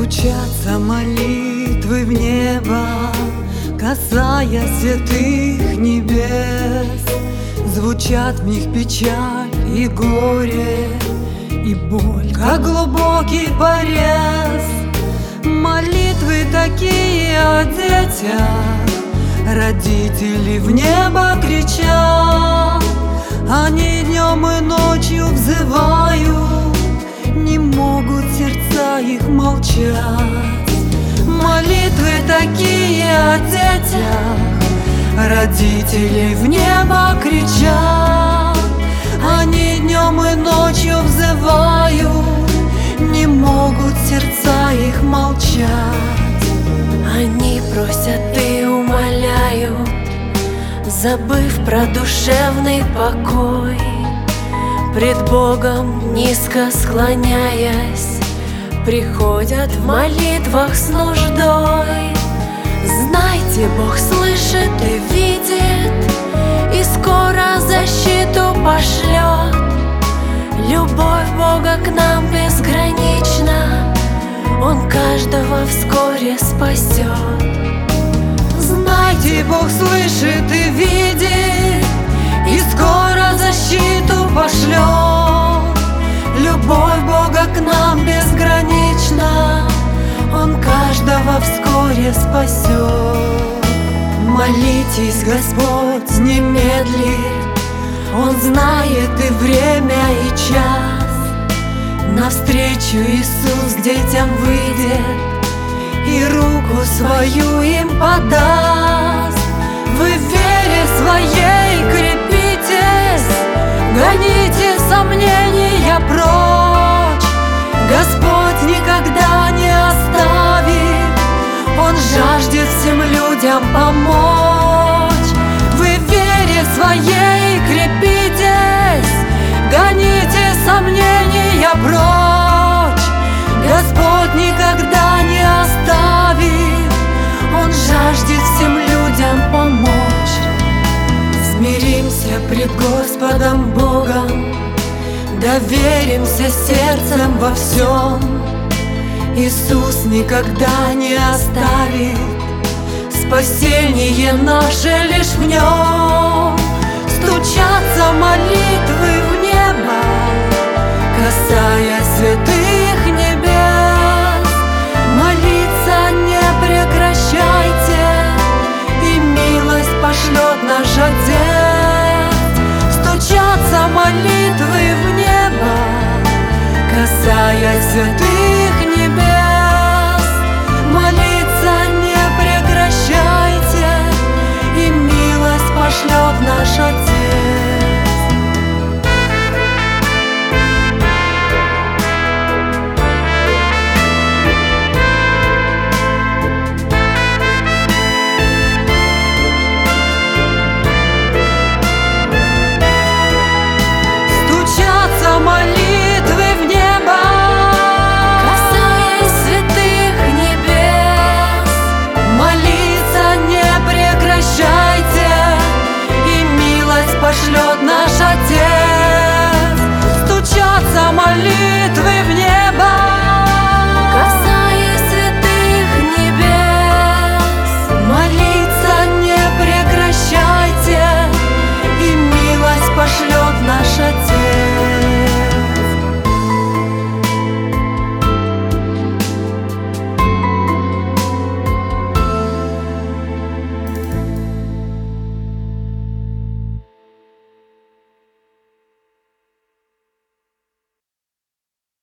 Стучатся молитвы в небо, касаясь святых небес. Звучат в них печаль и горе, и боль, как глубокий порез. Молитвы такие о детях, родители в небо кричат. Они днем и ночью взывают, не могут сердца их молчать. Молитвы такие о детях, родители в небо кричат. Они днем и ночью взывают, не могут сердца их молчать. Они просят и умоляют, забыв про душевный покой, пред Богом низко склоняясь, приходят в молитвах с нуждой. Знайте, Бог слышит и видит, и скоро защиту пошлет. Любовь Бога к нам безгранична, Он каждого вскоре спасет. Знайте, Бог слышит и видит, и скоро защиту пошлет. Любовь Бога к нам безгранична, Он каждого вскоре спасет. Молитесь, Господь не медлит, Он знает и время, и час. Навстречу Иисус к детям выйдет и руку свою им подаст. Вы в вере своей крепитесь, гоните сомнения прочь. Господь никогда не оставит, Он жаждет всем людям помочь. Вы в вере своей крепитесь, гоните сомнения прочь. Господь никогда не оставит, Он жаждет всем людям помочь. Смиримся пред Господом Богом, доверимся сердцем во всем. Иисус никогда не оставит, спасение наше лишь в Нем. Стучатся молитвы в небо, касаясь святых небес. Молиться не прекращайте, и милость пошлет наш Отец. Стучатся молитвы в небо, касаясь святых